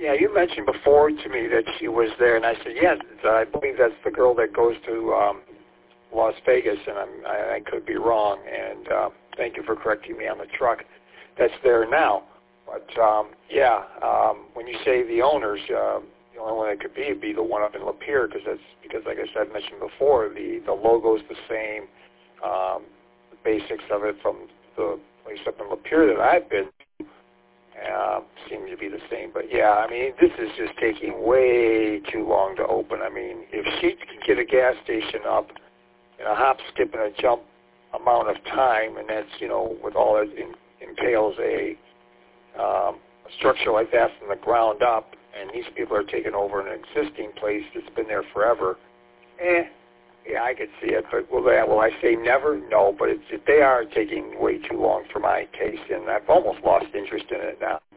Yeah, you mentioned before to me that she was there, and I said, yes, I believe that's the girl that goes to Las Vegas, and I could be wrong, and thank you for correcting me on the truck that's there now. But, when you say the owners, the only one that could be would be the one up in Lapeer, because like I said, mentioned before, the logo's the same, the basics of it from the place up in Lapeer that I've been seem to be the same. But yeah, I mean, this is just taking way too long to open. I mean, if she can get a gas station up in a hop, skip, and a jump amount of time, and that's, with all it entails a structure like that from the ground up, and these people are taking over an existing place that's been there forever, yeah, I could see it. But will I say never? No, but they are taking way too long for my taste, and I've almost lost interest in it now.